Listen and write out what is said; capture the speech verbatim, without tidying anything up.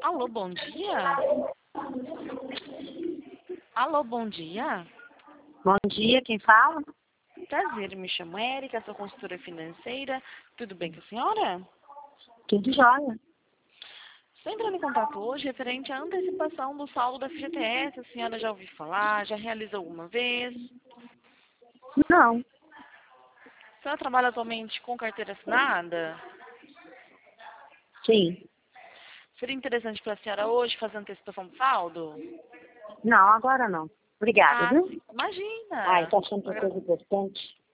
Alô, bom dia? Alô, bom dia? Bom dia, quem fala? Prazer, me chamo Érica, sou consultora financeira. Tudo bem com a senhora? Tudo jóia. Estou entrando em contato hoje referente à antecipação do saldo da F G T S. A senhora já ouviu falar? Já realizou alguma vez? Não, A senhora trabalha atualmente com carteira assinada? sim. Seria interessante para a senhora hoje fazer a antecipação do saldo? Não, agora não. Obrigada, Ah, viu? sim. Imagina! Ai, tá achando que é coisa importante.